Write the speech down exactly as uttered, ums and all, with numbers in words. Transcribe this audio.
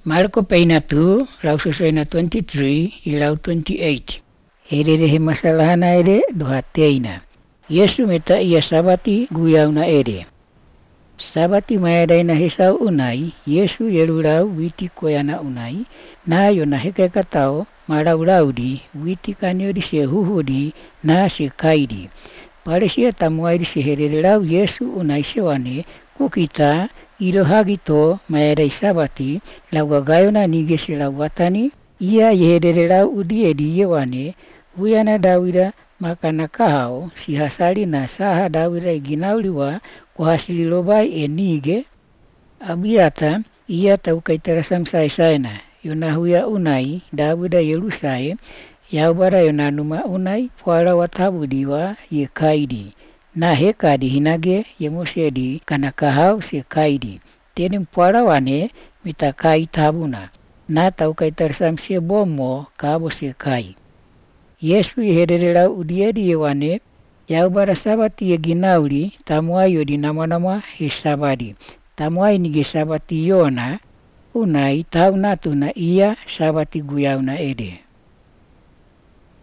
Marko peina tu, lau susuena twenty-three, ilau twenty-eight. Ere he masalahana ere dohateina. Yesu meta ia sabati guyauna ere. Sabati mayadaina hesau unai, Yesu yerurau witi koyana unai, na yona heke katao marauraudi witi kaniori se huhudi na se kairi. Paresia tamuairi se hererau Yesu unai sewane kukita ilo hagito mayadai sabati laugagayona nige se lauwatani, ia yehererau udiedi yewane uyana dawira makana kahao si hasari na saha dawira iginauliwa kuhasili lobai e nige abiata ia taukaiterasam sai-saina yona huya unai dawida yerusae yaubara yona numa unai puara watabudiwa ye kaidi na hekadi hinage ye mosedi kana kahau se kaidi tenim puara wane mitakai tabuna na taukaiterasam se bomo kabo se kai. Yesu yehererau udiedi yewane yaubara sabati ye ginauli tamuai yodi nama-nama he sabadi. Tamuai nige sabati yona unai tau natuna ia sabati guyauna ede.